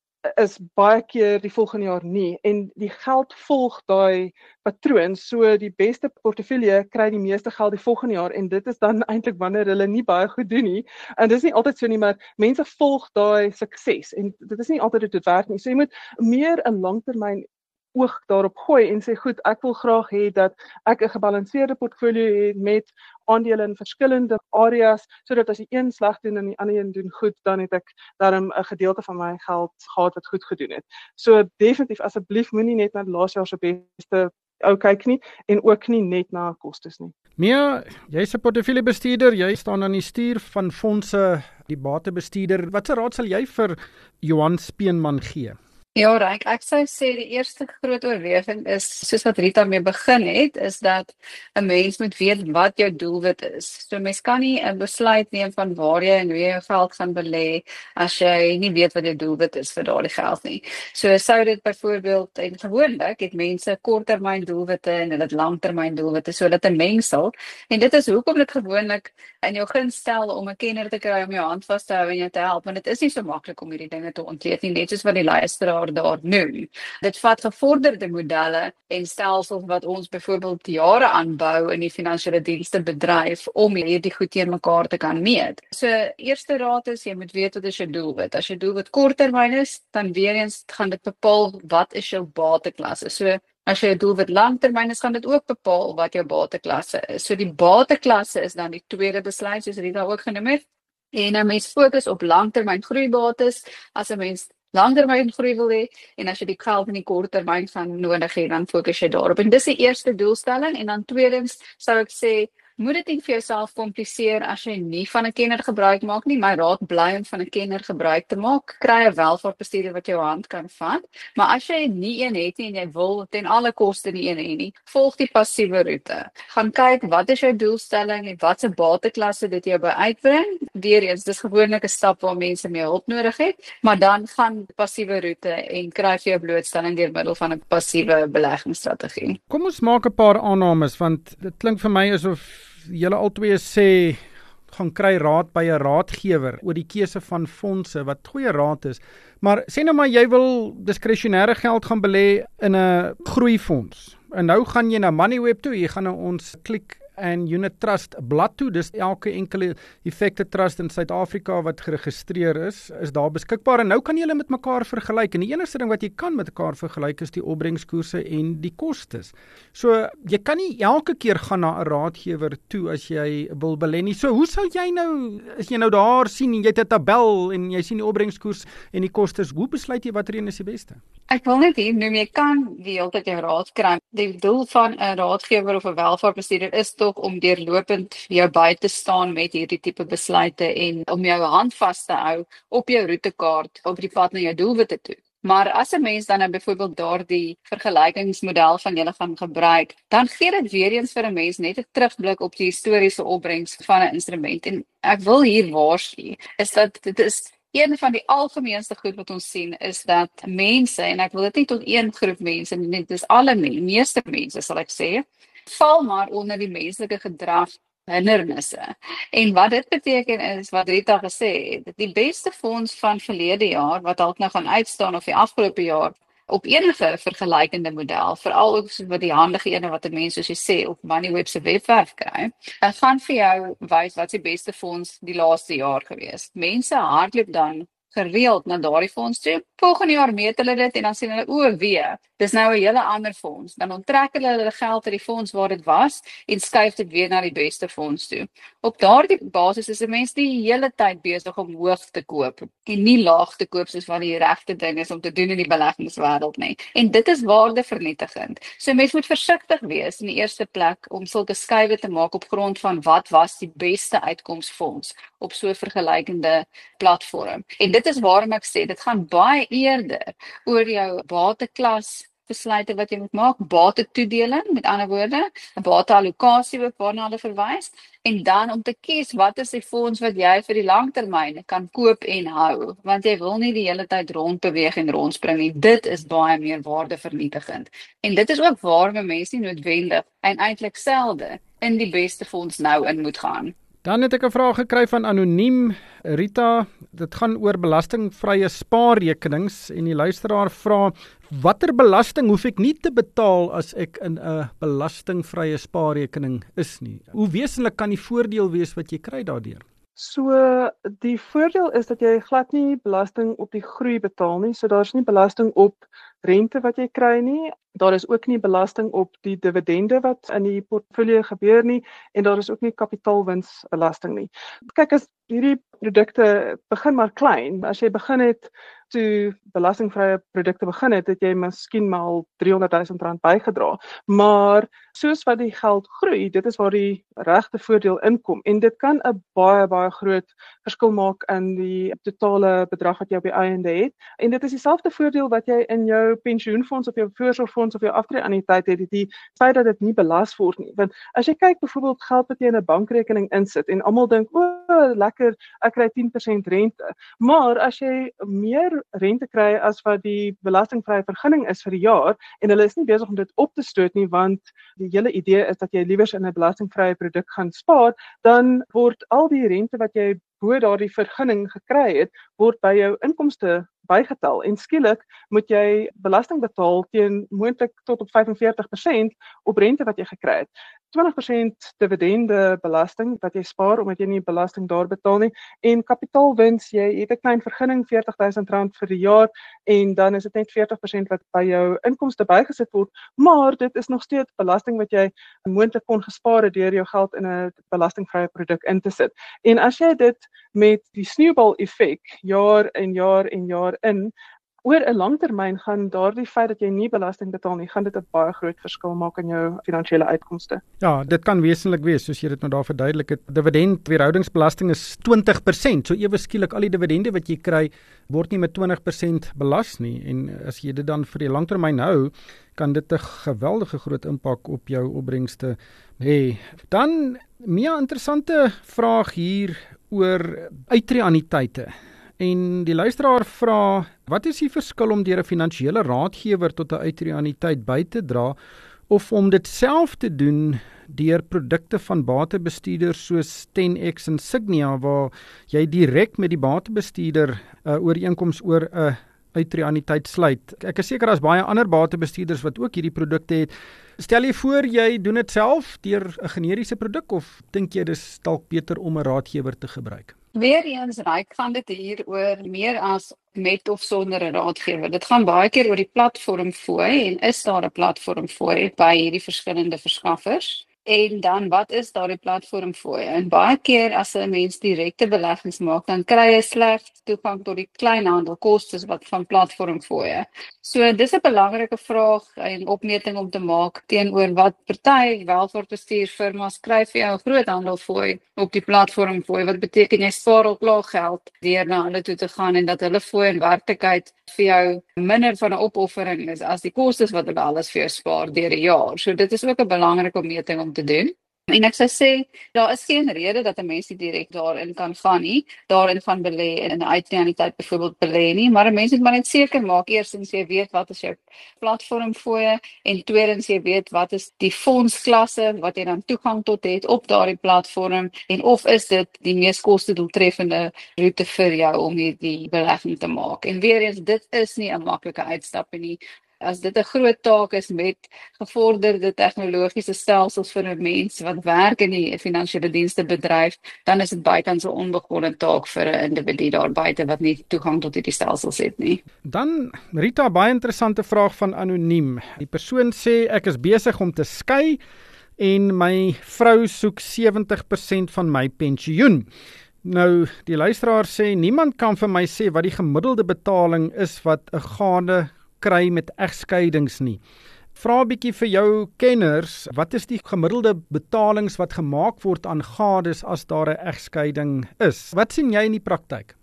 is baie keer die volgende jaar nie en die geld volg daai patroon, so die beste portefeulje kry die meeste geld die volgende jaar en dit is dan eintlik wanneer hulle nie baie goed doen nie en dis nie altyd so nie, maar mense volg daai sukses en dit is nie altyd dit werk nie, so jy moet meer 'n langtermyn oog daarop gooi en sê goed, ek wil graag hê dat ek 'n gebalanseerde portfolio het met aandele in verskillende areas, sodat as die een sleg doen en die ander een doen goed, dan het ek daarom 'n gedeelte van my geld gehad wat goed gedoen het. So definitief asseblief moenie net na laas jaar se beste ou kyk nie en ook nie net na kostes nie. Mia, jy's 'n portefeuljebestuurder, jy staan aan die stuur van fondse, die batebestuurder. Watse raad sal jy vir Johan Speenman gee? Ja, Ryk, ek sou sê die eerste groot oorweging is, soos wat Rita mee begin het, is dat 'n mens moet weet wat jou doelwit is. So mens kan nie 'n besluit neem van waar jy en hoe jy jou geld gaan belê as jy nie weet wat jou doelwit is vir daardie geld nie. So sou dit byvoorbeeld, en gewoonlik het mense korttermyn doelwitte en hulle het langtermyn doelwitte, so dit 'n mengsel. En dit is hoekom dit gewoonlik in jou gunst stel om 'n kenner te kry om jou hand vas te hou en jou te help, want dit is nie so maklik om hierdie dinge te ontleed nie, net soos wat die luisteraar daar noem. Dit vat gevorderde modelle en stelsels wat ons byvoorbeeld jare aanbou in die finansiële dienste bedryf om hierdie goed teen mekaar te kan meet. So eerste raad is, jy moet weet wat is jou doelwit. As jou doelwit korttermyn is, dan weer eens gaan dit bepaal wat is jou bateklasse. So as jy 'n doelwit langtermyn is, gaan dit ook bepaal wat jou bateklasse is. So die bateklasse is dan die tweede besluit, soos Rita ook genoem het. En 'n mens fokus op langtermyn groeibates as 'n mens langtermyn groei wil hê, en as jy die geld in die korttermyn gaan nodig hê, dan fokus jy daarop. En dis die eerste doelstelling. En dan tweedens sou ek sê, moet dit nie vir jouself kompliseer as jy nie van 'n kenner gebruik maak nie. My raad bly om van 'n kenner gebruik te maak. Kry 'n welvaartbestuurder wat jou hand kan vat. Maar as jy nie een het nie en jy wil ten alle koste nie een hê nie, volg die passiewe roete. Gaan kyk wat is jou doelstelling en wat se bateklasse dit jou by uitbring. Weereens, dis gewoonlik 'n stap waar mense meer hulp nodig het, maar dan gaan passiewe roete en kry vir jou blootstelling deur middel van 'n passiewe beleggingsstrategie. Kom ons maak 'n paar aannames, want dit klink vir my asof julle albei sê gaan kry raad by 'n raadgewer oor die keuse van fondse wat goeie raad is. Maar sê nou maar jy wil diskresionêre geld gaan belê in 'n groeifonds. En nou gaan jy na Moneyweb toe, jy gaan na ons Click and Unit Trust blad toe. Dis elke enkele effekte trust in Suid-Afrika wat geregistreer is daar beskikbaar. En nou kan jy hulle met mekaar vergelyk. En die enigste ding wat jy kan met mekaar vergelyk is die opbrengskoerse en die kostes. So jy kan nie elke keer gaan na 'n raadgewer toe as jy wil belê nie. So hoe sal jy nou, as jy nou daar sien en jy het 'n tabel en jy sien die opbrengskoers en die kostes, hoe besluit jy watter een is die beste? Ek wil net hier noem, jy kan die hele tyd jou raad kry. Die doel van 'n raadgewer of 'n welvaartbestuurder is tog om deurlopend jou by te staan met hierdie tipe besluite en om jou hand vas te hou op jou roetekaart op die pad na jou doelwitte toe. Maar as 'n mens dan byvoorbeeld daardie vergelykingsmodel van julle gaan gebruik, dan gee dit weer eens vir 'n mens net 'n terugblik op die historiese opbrengs van 'n instrument. En ek wil hier waarsku, is dat dit is een van die algemeenste goed wat ons sien, is dat mense, en ek wil dit nie tot een groep mense, dit is alle meeste mense sal ek sê, val maar onder die menslike gedrag hindernisse. En wat dit beteken is, wat Rita gesê het, die beste fonds van verlede jaar, wat dalk nou gaan uitstaan of die afgelope jaar, op enige vergelykende model, veral ook wat die handige ene wat 'n mens soos jy sê op Moneyweb se webwerf kry, gaan vir jou wys wat die beste fonds die laaste jaar gewees. Mense hardloop dan gereeld na daardie fonds toe. Volgende jaar meet hulle dit en dan sien hulle wee, dis nou 'n hele ander fonds. Dan onttrek hulle geld uit die fonds waar dit was en skuif dit weer na die beste fonds toe. Op daardie basis is 'n mens die hele tyd besig om hoog te koop en nie laag te koop soos wat die regte ding is om te doen in die beleggingswêreld nie. En dit is waardevernietigend. So mens moet versigtig wees in die eerste plek om sulke skuiwe te maak op grond van wat was die beste uitkomsfonds op so 'n vergelykende platform. En dit is waarom ek sê, dit gaan baie eerder oor jou bateklas besluite wat jy moet maak, batetoedeling, met ander woorde, 'n bateallokasie ook waarna hulle verwys, en dan om te kies wat is die fonds wat jy vir die langtermyn kan koop en hou, want jy wil nie die hele tyd rondbeweeg en rondspring nie. Dit is baie meer waardevernietigend. En dit is ook waarom mense nie noodwendig en eintlik selde in die beste fonds nou in moet gaan. Dan het ek 'n vraag gekry van anoniem. Rita, dit gaan oor belastingvrye spaarrekenings en die luisteraar vra, watter belasting hoef ek nie te betaal as ek in 'n belastingvrye spaarrekening is nie? Hoe wesenlik kan die voordeel wees wat jy kry daardeur? So die voordeel is dat jy glad nie belasting op die groei betaal nie, so daar's nie belasting op rente wat jy kry nie, daar is ook nie belasting op die dividende wat in die portfolio gebeur nie, en daar is ook nie kapitaalwinsbelasting nie. Kyk, as hierdie produkte begin maar klein, as jy begin het toe belastingvrye produkte begin het jy miskien maar al R300,000 bygedra, maar soos wat die geld groei, dit is waar die regte voordeel inkom, en dit kan 'n baie groot verskil maak in die totale bedrag wat jy op die einde het, en dit is dieselfde voordeel wat jy in jou pensioenfonds of jou voorsorgfonds of jou aftreeanniteit het, die feit dat dit nie belas word nie. Want as jy kyk byvoorbeeld geld wat jy in 'n bankrekening insit en almal dink, lekker, ek kry 10% rente. Maar as jy meer rente kry as wat die belastingvrye vergunning is vir die jaar, en hulle is nie besig om dit op te stoot nie, want die hele idee is dat jy liewers in 'n belastingvrye produk gaan spaar, dan word al die rente wat jy bo daardie vergunning gekry het, word by jou inkomste bygetel, en skielik moet jy belasting betaal teen moontlik tot op 45% op rente wat jy gekry het. 20% dividende belasting wat jy spaar omdat jy nie belasting daar betaal nie, en kapitaalwins, jy het 'n klein vergunning R40,000 vir die jaar, en dan is dit net 40% wat by jou inkomste bygesit word, maar dit is nog steeds belasting wat jy moontlik kon gespaar het deur jou geld in 'n belastingvrye produk in te sit. En as jy dit met die sneeubal effek jaar en jaar en jaar in, oor 'n langtermyn gaan daardie feit dat jy nie belasting betaal nie, gaan dit 'n baie groot verskil maak in jou finansiële uitkomste. Ja, dit kan wesenlik wees, soos jy dit nou daar verduidelik het. Dividendweerhoudingsbelasting is 20%, so ewe skielik al die dividende wat jy kry, word nie met 20% belas nie, en as jy dit dan vir die langtermyn hou, kan dit 'n geweldige groot impak op jou opbrengste hê. Dan, meer interessante vraag hier oor uittreeanniteite. En die luisteraar vra, wat is die verskil om deur 'n finansiële raadgewer tot 'n uittreeanniteit by te dra, of om dit self te doen deur produkte van batebestuurders soos 10X en Signia, waar jy direk met die batebestuurder ooreenkoms oor 'n uittreeanniteit sluit? Ek is seker daar's baie ander batebestuurders wat ook hierdie produkte het. Stel jy voor jy doen dit self deur 'n generiese produk, of dink jy dis dalk beter om 'n raadgewer te gebruik? Weereens gaan dit hier oor meer as met of sonder 'n raadgewer. Dit gaan baie keer oor die platform fooi, en is daar 'n platform fooi by hierdie verskillende verskaffers? En dan, wat is daardie platform fooi? En baie keer as 'n mens direkte beleggings maak, dan kry jy slegs toegang tot die kleinhandelkostes wat van platform fooi. So dis 'n belangrike vraag en opmeting om te maak teenoor wat party welvaartbestuurfirmas kry vir jou groothandel fooi op die platform fooi. Wat beteken jy spaar al klaar geld deur na hulle toe te gaan, en dat hulle fooi in werklikheid vir jou minder van 'n opoffering is as die kostes wat hulle alles vir jou spaar deur die jaar. So dit is ook 'n belangrike opmeting om te doen. En ek sou sê, daar is geen rede dat 'n mens nie direk daarin kan gaan nie, daarin gaan belê en in 'n uitrealiteit byvoorbeeld belê nie, maar 'n mens moet maar net seker maak eerstens jy weet wat is jou platformfooie en tweedens jy weet wat is die fondsklasse wat jy dan toegang tot het op daardie platform en of is dit die mees kostedoeltreffende roete vir jou om hierdie belegging te maak. En weer eens, dit is nie 'n maklike uitstap nie. As dit 'n groot taak is met gevorderde tegnologiese stelsels vir 'n mens wat werk in die finansiële dienste bedryf, dan is dit buitens 'n onbegonnen taak vir 'n individu daar buite wat nie toegang tot hierdie stelsels het nie. Dan, Rita, baie interessante vraag van anoniem. Die persoon sê, ek is besig om te skei en my vrou soek 70% van my pensioen. Nou, die luisteraar sê, niemand kan vir my sê wat die gemiddelde betaling is wat 'n gade kry met egskeidings nie. Vra 'n bietjie vir jou kenners, wat is die gemiddelde betalings wat gemaak word aan gades as daar 'n egskeiding is? Wat sien jy in die praktyk?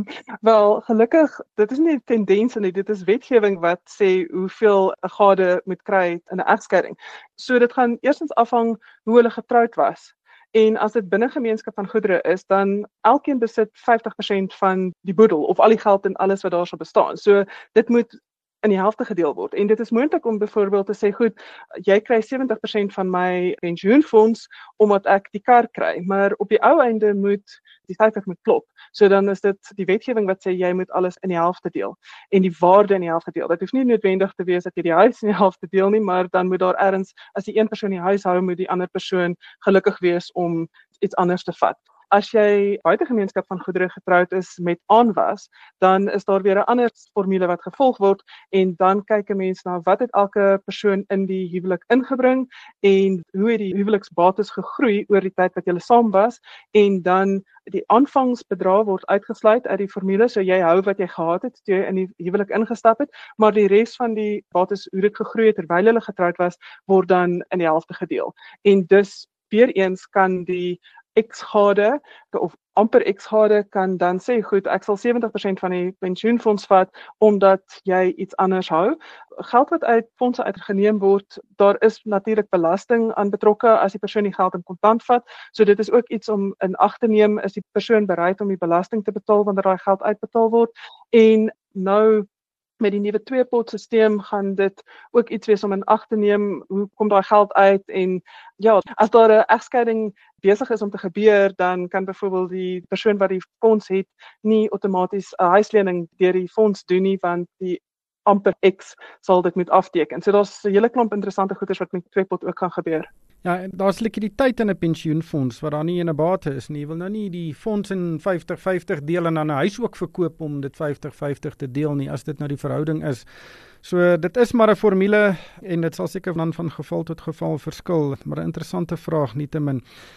Wel, gelukkig, dit is nie 'n tendens nie, dit is wetgewing wat sê hoeveel 'n gade moet kry in 'n egskeiding. So dit gaan eerstens afhang hoe hulle getroud was. En as dit binne gemeenskap van goedere is, dan elkeen besit 50% van die boedel of al die geld en alles wat daarso bestaan. So dit moet in die helfte gedeel word. En dit is moontlik om byvoorbeeld te sê, goed, jy kry 70% van my pensioenfonds omdat ek die kar kry, maar op die ou einde moet die syfer moet klop. So dan is dit die wetgewing wat sê jy moet alles in die helfte deel en die waarde in die helfte deel. Dit hoef nie noodwendig te wees dat jy die huis in die helfte deel nie, maar dan moet daar ergens, as die een persoon die huis hou, moet die ander persoon gelukkig wees om iets anders te vat. As jy buite gemeenskap van goedere getroud is met aanwas, dan is daar weer 'n ander formule wat gevolg word en dan kyk 'n mens na wat het elke persoon in die huwelik ingebring en hoe het die huweliksbates gegroei oor die tyd wat julle saam was en dan die aanvangsbedrag word uitgesluit uit die formule, so jy hou wat jy gehad het toe jy in die huwelik ingestap het, maar die res van die bates hoe dit gegroei het terwyl hulle getroud was, word dan in die helfte gedeel. En dus weer eens kan die ex-gade of amper ex-gade kan dan sê, goed, ek sal 70% van die pensioenfonds vat, omdat jy iets anders hou. Geld wat uit fondse uitgeneem word, daar is natuurlik belasting aan betrokke as die persoon die geld in kontant vat, so dit is ook iets om in ag te neem, is die persoon bereid om die belasting te betaal wanneer daai geld uitbetaal word, en nou met die nuwe 2-pot-stelsel gaan dit ook iets wees om in ag te neem, hoe kom daai geld uit, en ja, as daar 'n egskeiding besig is om te gebeur, dan kan byvoorbeeld die persoon wat die fonds het, nie outomaties 'n huislening deur die fonds doen nie, want die amper X sal dit moet afteken. So daar's 'n hele klomp interessante goeders wat met 2-pot ook kan gebeur. Ja, en daar's likwiditeit in 'n pensioenfonds wat daar nie in 'n bate is nie. Jy wil nou nie die fonds in 50-50 deel en dan 'n huis ook verkoop om dit 50-50 te deel nie, as dit nou die verhouding is. So dit is maar 'n formule en dit sal seker dan van geval tot geval verskil, maar 'n interessante vraag nietemin.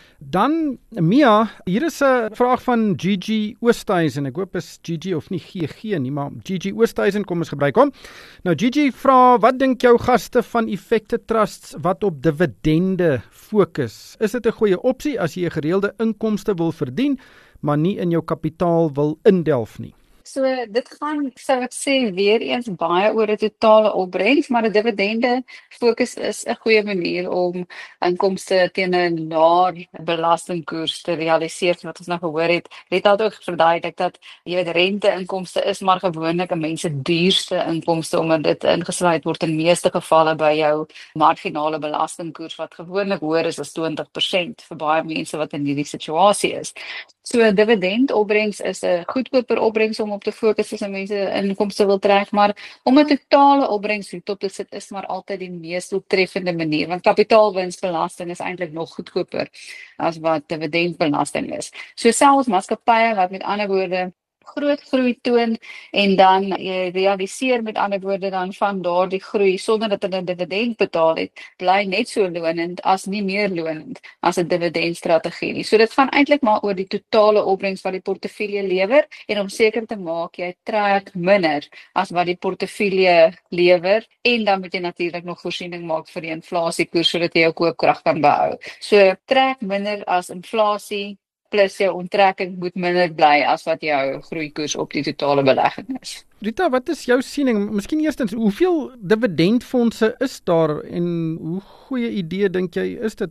Dan, Mia, hier is 'n vraag van Gigi Oosthuizen. Ek hoop is Gigi of nie GG nie, maar Gigi Oosthuizen, kom ons gebruik hom. Nou Gigi vra, wat dink jou gaste van effekte trusts wat op dividende fokus? Is dit 'n goeie opsie as jy 'n gereelde inkomste wil verdien, maar nie in jou kapitaal wil indelf nie? So dit gaan, sou ek sê, weer eens baie oor 'n totale opbrengs, maar 'n dividende fokus is 'n goeie manier om inkomste teen 'n laer belastingkoers te realiseer, wat ons nou gehoor het. Rita het ook verduidelik dat jy weet rente-inkomste is maar gewoonlik 'n mens se duurste inkomste, omdat dit ingesluit word in meeste gevalle by jou marginale belastingkoers wat gewoonlik hoër is as 20% vir baie mense wat in hierdie situasie is. So 'n dividendopbrengs is 'n goedkoper opbrengs om op te fokus as mense inkomste wil trek, maar om 'n totale opbrengs hierop te sit is maar altyd die mees doeltreffende manier, want kapitaalwinsbelasting is eintlik nog goedkoper as wat dividendbelasting is. So selfs maatskappye wat met ander woorde groot groei toon en dan jy realiseer met ander woorde dan van daardie groei sonder dat hulle 'n dividend betaal het, bly net so lonend as nie meer lonend as 'n dividendstrategie nie. So dit gaan eintlik maar oor die totale opbrengs wat die portefeulje lewer en om seker te maak jy trek minder as wat die portefeulje lewer, en dan moet jy natuurlik nog voorsiening maak vir die inflasiekoers sodat jy jou koopkrag kan behou. So trek minder as inflasie plus jou onttrekking moet minder bly as wat jou groeikoers op die totale belegging is. Rita, wat is jou siening? Miskien eerstens, hoeveel dividendfondse is daar en hoe goeie idee dink jy is dit om op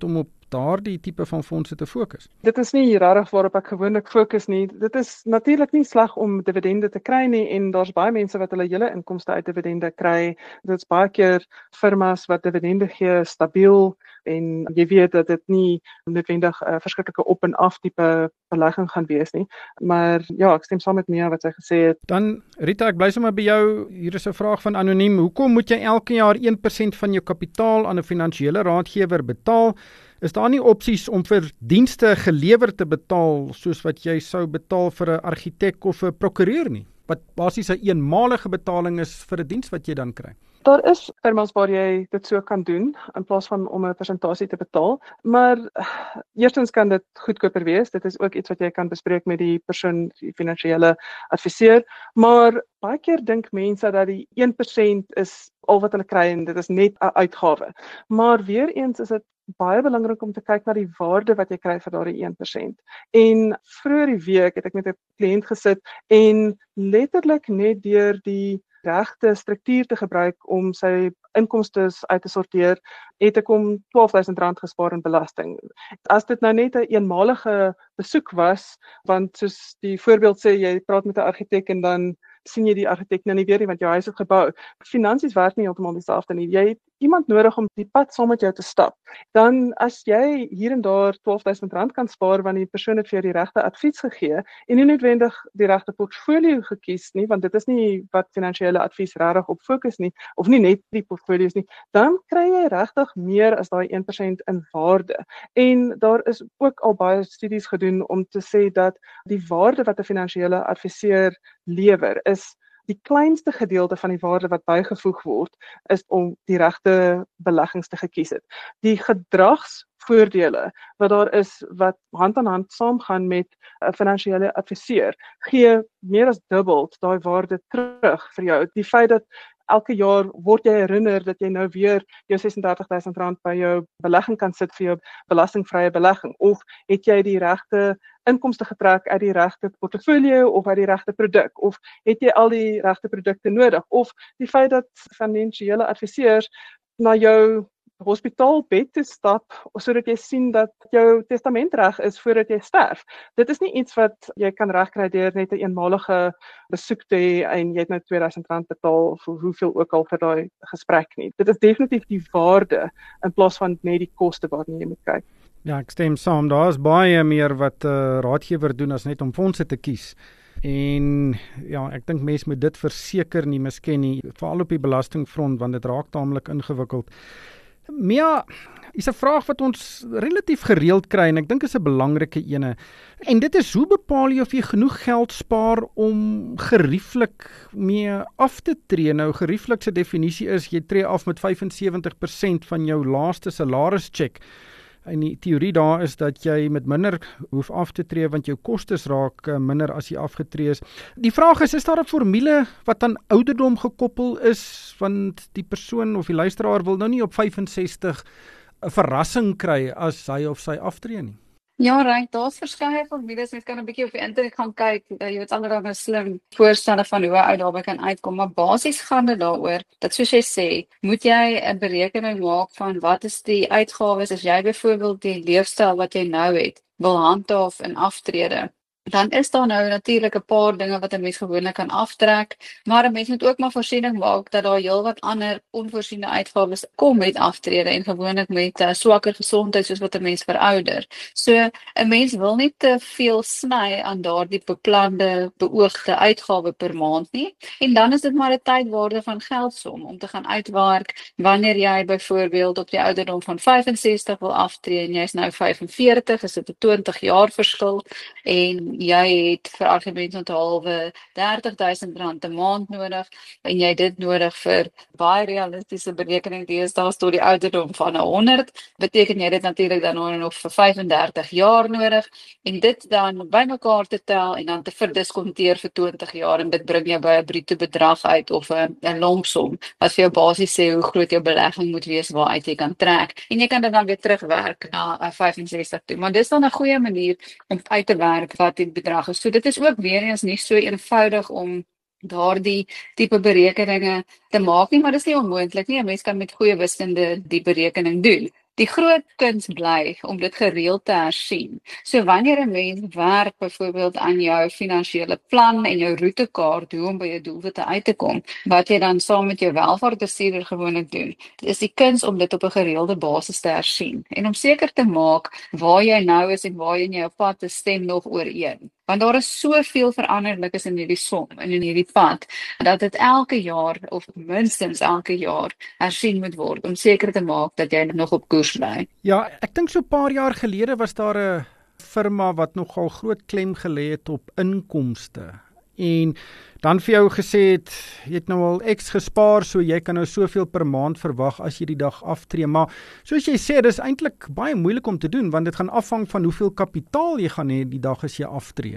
daardie tipe van fondse te fokus? Dit is nie regtig waarop ek gewoonlik fokus nie. Dit is natuurlik nie sleg om dividende te kry nie en daar's baie mense wat hulle hele inkomste uit dividende kry. Dit's baie keer firmas wat dividende gee, stabiel, en jy weet dat dit nie noodwendig 'n verskriklike op en af tipe belegging gaan wees nie. Maar ja, ek stem saam met Mia wat sy gesê het. Dan Rita, ek bly sommer by jou. Hier is 'n vraag van anoniem. Hoekom moet jy elke jaar 1% van jou kapitaal aan 'n finansiële raadgewer betaal? Is daar nie opsies om vir dienste gelewer te betaal soos wat jy sou betaal vir 'n argitek of 'n prokureur nie? Wat basies 'n eenmalige betaling is vir 'n diens wat jy dan kry. Daar is firmas waar jy dit so kan doen in plaas van om 'n persentasie te betaal, maar eerstens kan dit goedkoper wees. Dit is ook iets wat jy kan bespreek met die persoon, die finansiële adviseur, maar baie keer dink mense dat die 1% is al wat hulle kry en dit is net 'n uitgawe. Maar weer eens is dit baie belangrik om te kyk na die waarde wat jy kry vir daardie 1%. En vroeër die week het ek met 'n kliënt gesit en letterlik net deur die regte struktuur te gebruik om sy inkomste uit te sorteer, het ek hom R12,000 gespaar in belasting. As dit nou net 'n eenmalige besoek was, want soos die voorbeeld sê, jy praat met 'n argitek en dan sien jy die argitek nou nie weer nie want jou huis is gebou. Finansies werk nie heeltemal dieselfde nie. Jy het iemand nodig om die pad saam met jou te stap. Dan as jy hier en daar R12,000 kan spaar want die persoon het vir jou die regte advies gegee en nie noodwendig die regte portfolio gekies nie, want dit is nie wat finansiële advies regtig op fokus nie, of nie net die portfolios nie, dan kry jy regtig meer as daai 1% in waarde. En daar is ook al baie studies gedoen om te sê dat die waarde wat 'n finansiële adviseur lewer is die kleinste gedeelte van die waarde wat bygevoeg word, is om die regte beleggings te gekies het. Die gedragsvoordele wat daar is, wat hand aan hand saamgaan met 'n finansiële adviseur, gee meer as dubbel daai waarde terug vir jou. Die feit dat elke jaar word jy herinner dat jy nou weer jou R36,000 by jou belegging kan sit vir jou belastingvrye belegging, of het jy die regte inkomste getrek uit die regte portfolio of uit die regte produk, of het jy al die regte produkte nodig, of die feit dat finansiële adviseurs na jou hospitaalbed te stap sodat jy sien dat jou testament reg is voordat jy sterf. Dit is nie iets wat jy kan regkry deur net 'n eenmalige besoek te hê en jy het nou R2,000 betaal vir hoeveel ook al vir daai gesprek nie. Dit is definitief die waarde in plaas van net die koste waarna jy moet kyk. Ja, ek stem saam. Daar is baie meer wat raadgewer doen as net om fondse te kies. En ja, ek dink mense moet dit verseker nie misken nie, veral op die belastingfront, want dit raak taamlik ingewikkeld. Mia, is 'n vraag wat ons relatief gereeld kry en ek dink is 'n belangrike ene. En dit is, hoe bepaal jy of jy genoeg geld spaar om gerieflik mee af te tree? Nou, gerieflik se definisie is, jy tree af met 75% van jou laaste salarischeck. En die teorie daar is dat jy met minder hoef af te tree want jou kostes raak minder as jy afgetree is. Die vraag is daar 'n formule wat aan ouderdom gekoppel is, want die persoon of die luisteraar wil nou nie op 65 'n verrassing kry as hy of sy aftree nie. Ja, right, daar's verskeie formules. Mens kan 'n bietjie op die internet gaan kyk. Jy weet allerlei slim voorstelle van hoe uit daarby kan uitkom, maar basies gaan dit daaroor dat, soos jy sê, moet jy 'n berekening maak van wat is die uitgawes as jy byvoorbeeld die leefstyl wat jy nou het wil handhaaf in aftrede. Dan is daar nou natuurlik 'n paar dinge wat 'n mens gewoonlik kan aftrek, maar 'n mens moet ook maar voorsiening maak dat daar heelwat ander onvoorsiene uitgawes kom met aftrede en gewoonlik met swakker gesondheid soos wat 'n mens verouder. So 'n mens wil nie te veel sny aan daardie beplande beoogde uitgawe per maand nie. En dan is dit maar 'n tydwaarde van geldsom om te gaan uitwerk wanneer jy byvoorbeeld op die ouderdom van 65 wil aftree en jy's nou 45, is dit 'n 20 jaar verskil en jy het vir argumentshalwe R30,000 'n maand nodig en jy dit nodig vir baie realistiese berekening deesdae tot die ouderdom van 100, beteken jy dit natuurlik dan nog vir 35 jaar nodig en dit dan bymekaar te tel en dan te verdiskonteer vir 20 jaar en dit bring jou by 'n bruto bedrag uit of 'n lompsom wat vir jou basies sê hoe groot jou belegging moet wees waaruit jy kan trek en jy kan dit dan weer terugwerk na 65 toe, maar dis dan 'n goeie manier om uit te werk wat die bedrag is. So dit is ook weer eens nie so eenvoudig om daardie tipe berekeninge te maak nie, maar dis nie onmoontlik nie. 'n Mens kan met goeie wiskunde die berekening doen. Die groot kuns bly om dit gereeld te hersien. So wanneer 'n mens werk byvoorbeeld aan jou finansiële plan en jou roetekaart hoe om by jou doelwitte uit te kom, wat jy dan saam met jou welvaartbestuurder gewoonlik doen, is die kuns om dit op 'n gereelde basis te hersien en om seker te maak waar jy nou is en waar jy op pad is stem nog ooreen. Want daar is soveel veranderlikes in hierdie som en in hierdie pad, dat dit elke jaar of minstens elke jaar hersien moet word om seker te maak dat jy nog op koers bly. Ja, ek dink so 'n paar jaar gelede was daar 'n firma wat nogal groot klem gelê het op inkomste. En dan vir jou gesê het, jy het nou al X gespaar, so jy kan nou soveel per maand verwag as jy die dag aftree. Maar soos jy sê, dis eintlik baie moeilik om te doen, want dit gaan afhang van hoeveel kapitaal jy gaan hê die dag as jy aftree.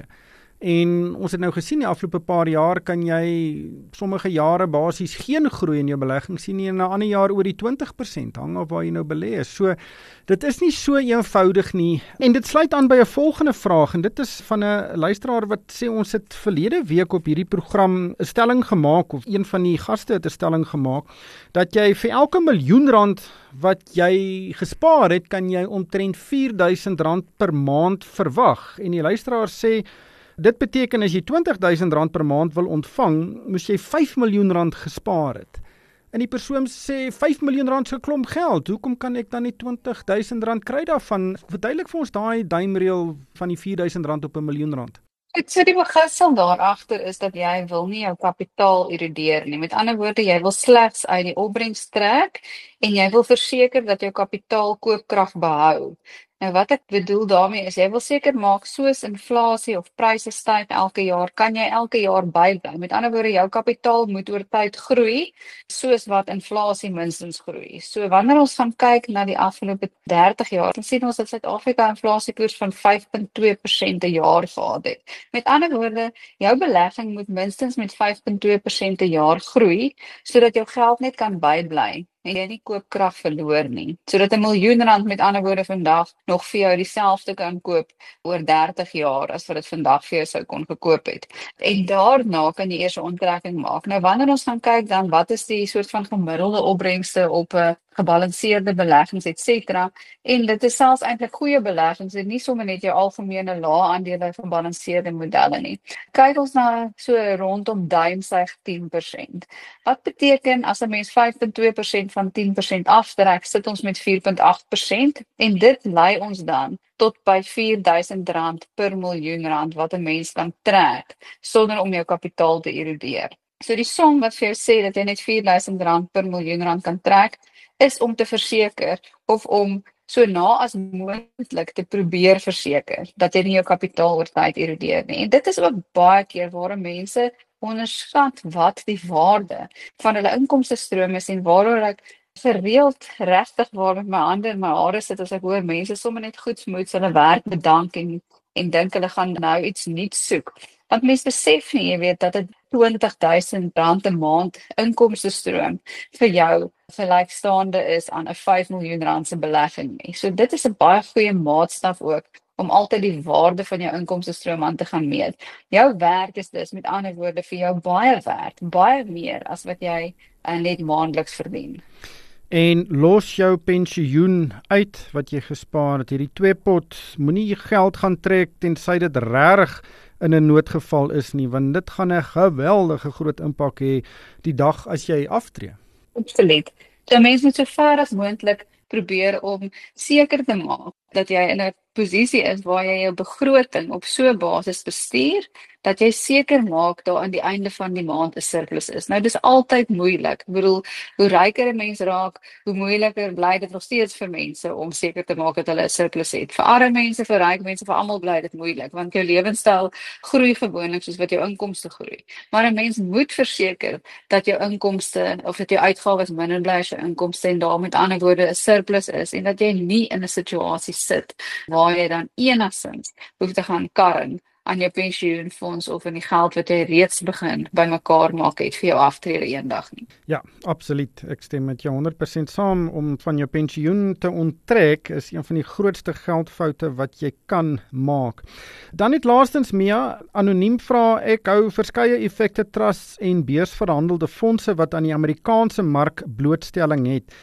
En ons het nou gesien die afgelope paar jaar kan jy sommige jare basies geen groei in jou belegging sien nie en 'n ander jaar oor die 20%, hang af waar jy nou belê is. So dit is nie so eenvoudig nie. En dit sluit aan by 'n volgende vraag en dit is van 'n luisteraar wat sê ons het verlede week op hierdie program 'n stelling gemaak of een van die gaste het 'n stelling gemaak dat jy vir elke R1.000.000 wat jy gespaar het, kan jy omtrent R4.000 per maand verwag. En die luisteraar sê dit beteken as jy R20.000 per maand wil ontvang, moes jy R5 miljoen gespaar het. En die persoon sê R5 miljoen se klomp geld. Hoekom kan ek dan nie R20.000 kry daarvan? Verduidelik vir ons daai duimreël van die R4.000 op R1.000.000. So die beginsel daar agter is dat jy wil nie jou kapitaal erodeer nie. Met ander woorde, jy wil slegs uit die opbrengs trek en jy wil verseker dat jou kapitaal koopkrag behou. Nou wat ek bedoel daarmee is, jy wil seker maak soos inflasie of pryse styg elke jaar, kan jy elke jaar bybly. Met ander woorde, jou kapitaal moet oor tyd groei, soos wat inflasie minstens groei. So wanneer ons gaan kyk na die afgelope 30 jaar, dan sien ons dat Suid-Afrika inflasiekoers van 5.2% 'n jaar gehad het. Met ander woorde, jou belegging moet minstens met 5.2% 'n jaar groei, sodat jou geld net kan bybly en jy nie koopkrag verloor nie. Sodat R1.000.000 met ander woorde vandag nog vir jou dieselfde kan koop oor 30 jaar as wat dit vandag vir jou sou kon gekoop het. En daarna kan jy eers 'n onttrekking maak. Nou wanneer ons gaan kyk dan wat is die soort van gemiddelde opbrengste op 'n gebalanseerde beleggings etc. En dit is selfs eintlik goeie beleggings en nie sommer net jou algemene lae aandele van gebalanseerde modelle nie. Kyk ons na so rondom duimsuig 10%. Wat beteken as 'n mens 5.2% van 10% aftrek, sit ons met 4.8% en dit lei ons dan tot by R4.000 per R1.000.000 wat 'n mens kan trek sonder om jou kapitaal te erodeer. So die som wat vir jou sê dat jy net R4.000 per R1.000.000 kan trek, is om te verseker of om so na as moontlik te probeer verseker dat jy nie jou kapitaal oor tyd erodeer nie. En dit is ook baie keer waar mense onderskat wat die waarde van hulle inkomstestroom is en waaroor ek gereeld regtig waar met my hande in my hare sit as ek hoor mense sommer net goedsmoeds hulle werk bedank en dink hulle gaan nou iets nuuts soek. Want mense besef nie, jy weet, dat dit R20.000 'n maand inkomstestroom vir jou gelykstaande is aan 'n R5 miljoen se belegging nie. So dit is 'n baie goeie maatstaf ook om altyd die waarde van jou inkomstestroom aan te gaan meet. Jou werk is dus met ander woorde vir jou baie werd, baie meer as wat jy net maandeliks verdien. En los jou pensioen uit wat jy gespaar het. Hierdie 2 pot, moenie geld gaan trek tensy dit regtig in 'n noodgeval is nie, want dit gaan 'n geweldige groot impak hê die dag as jy aftree. Absoluut. So mense moet so ver as moontlik probeer om seker te maak dat jy in 'n posisie is waar jy jou begroting op so 'n basis bestuur dat jy seker maak daar aan die einde van die maand 'n surplus is. Nou dis altyd moeilik. Ek bedoel, hoe ryker 'n mens raak, hoe moeiliker bly dit nog steeds vir mense om seker te maak dat hulle 'n surplus het. Vir arme mense, vir ryk mense, vir almal bly dit moeilik want jou lewenstyl groei gewoonlik soos wat jou inkomste groei. Maar 'n mens moet verseker dat jou inkomste of dat jou uitgawes minder bly as jou inkomste en daar met ander woorde 'n surplus is en dat jy nie in 'n situasie sit waar jy dan enigstens hoef te gaan karring aan jou pensioenfonds of in die geld wat jy reeds begin bymekaar maak het vir jou aftrede eendag nie. Ja, absoluut. Ek stem met jou 100% saam. Om van jou pensioen te onttrek is een van die grootste geldfoute wat jy kan maak. Dan net laastens, Mia, anoniem vra, ek hou verskeie effekte trusts en beursverhandelde fondse wat aan die Amerikaanse mark blootstelling het.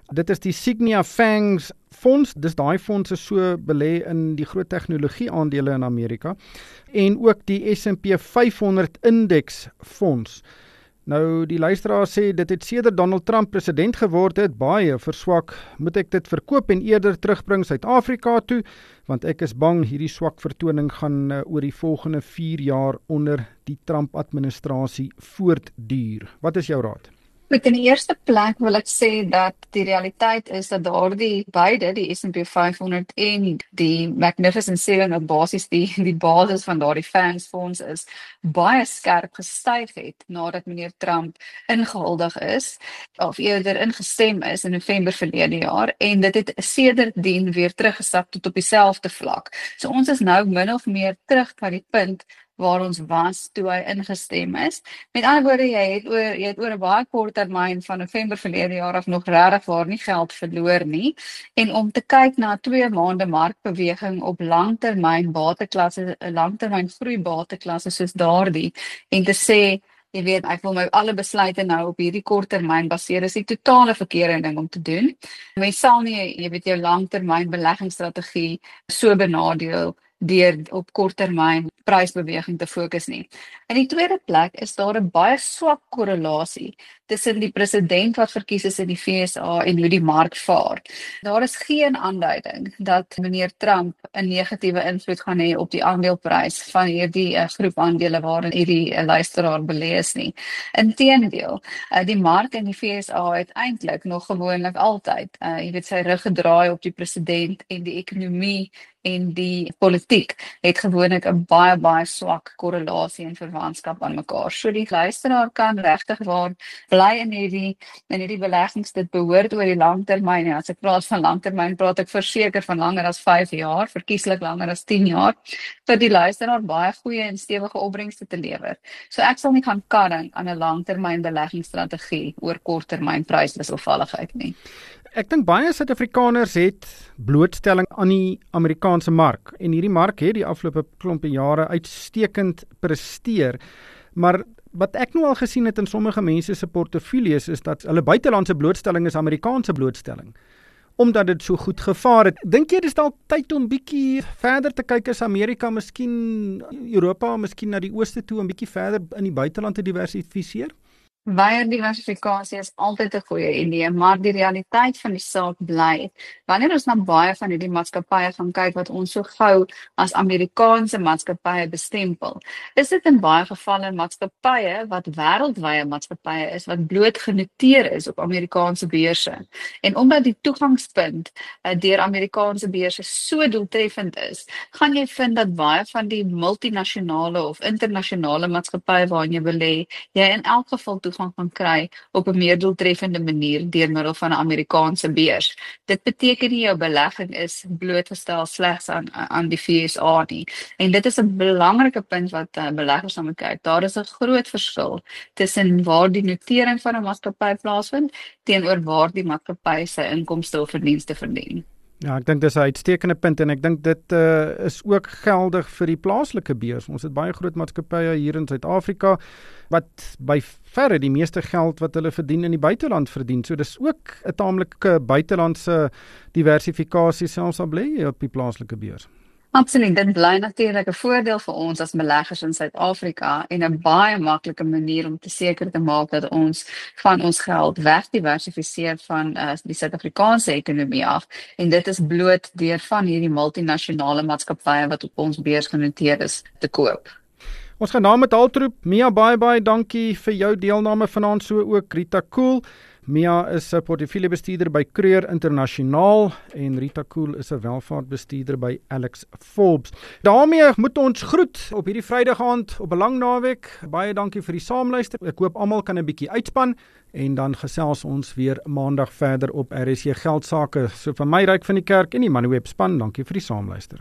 Dit is die Signia Fangs fonds. Dis daai fonds is so belê in die groot tegnologie aandele in Amerika en ook die S&P 500 indeks fonds. Nou, die luisteraar sê, dit het sedert Donald Trump president geword het, baie verswak. Moet ek dit verkoop en eerder terugbring Suid-Afrika toe? Want ek is bang hierdie swak vertoning gaan oor die volgende 4 jaar onder die Trump-administrasie voortduur. Wat is jou raad? Goed, in die eerste plek wil ek sê dat die realiteit is dat daardie beide, die S&P 500 en die Magnificent 7, wat basies die basis van daardie fangsfonds is, baie skerp gestyg het nadat meneer Trump ingehuldig is, of eerder ingestem is in November verlede jaar, en dit het sedertdien weer teruggesak tot op dieselfde vlak. So ons is nou min of meer terug by die punt waar ons was toe hy ingestem is. Met ander woorde, jy het oor 'n baie kort termyn van November verlede jaar af nog regtig waar nie geld verloor nie. En om te kyk na 2 maande markbeweging op langtermyn bateklasse, 'n langtermyn groeibateklasse soos daardie, en te sê, jy weet, ek wil my alle besluite nou op hierdie kort termyn baseer, is die totale verkeerde ding om te doen. Mens sal nie, jy weet, jou langtermyn beleggingsstrategie so benadeel deur op korttermyn prysbeweging te fokus nie. In die tweede plek is daar 'n baie swak korrelasie tussen die president wat verkies is in die VSA en hoe die mark vaar. Daar is geen aanduiding dat meneer Trump 'n negatiewe invloed gaan hê op die aandeleprys van hierdie groep aandele waarin hierdie luisteraar belê is nie. Inteendeel, die mark in die VSA het eintlik nog gewoonlik altyd, jy weet, sy rug gedraai op die president en die ekonomie en die politiek het gewoonlik 'n baie swak korrelasie en verwantskap aan mekaar. So die luisteraar kan regtig waar bly in hierdie beleggings, dit behoort oor die langtermyn. Ja, as ek praat van langtermyn, praat ek verseker van langer as 5 jaar, verkieslik langer as 10 jaar, vir die luisteraar baie goeie en stewige opbrengste te lewer. So ek sal nie gaan karring aan 'n langtermyn beleggingsstrategie oor korttermyn pryswisselvalligheid nie. Ek dink baie Suid-Afrikaners het blootstelling aan die Amerikaanse mark en hierdie mark het die afgelope klompe jare uitstekend presteer. Maar wat ek nou al gesien het in sommige mense se portefeuilles is dat hulle buitelandse blootstelling is Amerikaanse blootstelling, omdat dit so goed gevaar het. Dink jy dis dalk tyd om bietjie verder te kyk as Amerika, miskien Europa, miskien na die ooste toe, om bietjie verder in die buiteland te diversifiseer? Weier diversifikasie is altyd 'n goeie idee, maar die realiteit van die saak bly, wanneer ons na baie van hierdie maatskappye gaan kyk wat ons so gou as Amerikaanse maatskappye bestempel, is dit in baie gevalle maatskappye wat wêreldwye maatskappye is, wat bloot genoteer is op Amerikaanse beurse. En omdat die toegangspunt deur Amerikaanse beurse so doeltreffend is, gaan jy vind dat baie van die multinasjonale of internasionale maatskappye waarin jy belê, jy in elk geval toegang kan kry op 'n meer doeltreffende manier deur middel van 'n Amerikaanse beurs. Dit beteken nie jou belegging is blootgestel slegs aan die VSA nie. En dit is 'n belangrike punt wat beleggers aan moet kyk. Daar is 'n groot verskil tussen waar die notering van 'n maatskappy plaasvind teenoor waar die maatskappy sy inkomste of verdienste verdien. Ja, ek dink dis 'n uitstekende punt en ek dink dit is ook geldig vir die plaaslike beurs. Ons het baie groot maatskappye hier in Suid-Afrika wat by verre die meeste geld wat hulle verdien in die buiteland verdien. So dis ook 'n taamlike buitelandse diversifikasie selfs al bly jy op die plaaslike beurs. Absoluut, dit bly natuurlik 'n voordeel vir ons as beleggers in Suid-Afrika en 'n baie maklike manier om te seker te maak dat ons van ons geld wegdiversifiseer van die Suid-Afrikaanse ekonomie af. En dit is bloot deur van hierdie multinasjonale maatskappye wat op ons beurs genoteer is te koop. Ons gaan nou met haltroep. Mia, baie dankie vir jou deelname vanaand, so ook Rita Kool. Mia is 'n portefeuljebestuurder by Kreur Internasionaal en Rita Kool is 'n welvaartbestuurder by Alex Forbes. daarmee moet ons groet op hierdie Vrydag aand op 'n lang naweek. Baie dankie vir die saamluister. Ek hoop almal kan 'n bietjie uitspan en dan gesels ons weer maandag verder op RSC Geldsaake. So van my, Ryk van die Kerk en die Moneyweb span, dankie vir die saamluister.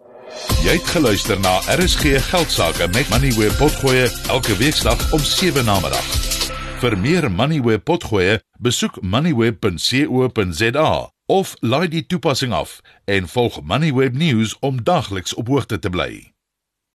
Jy het geluister na RSG Geldsaake met Moneyweb Potgoe elke weeksdag om 7 namiddag. Vir meer Moneyweb Potgoe, besoek moneyweb.co.za of laai die toepassing af en volg Moneyweb News om dagliks op hoogte te bly.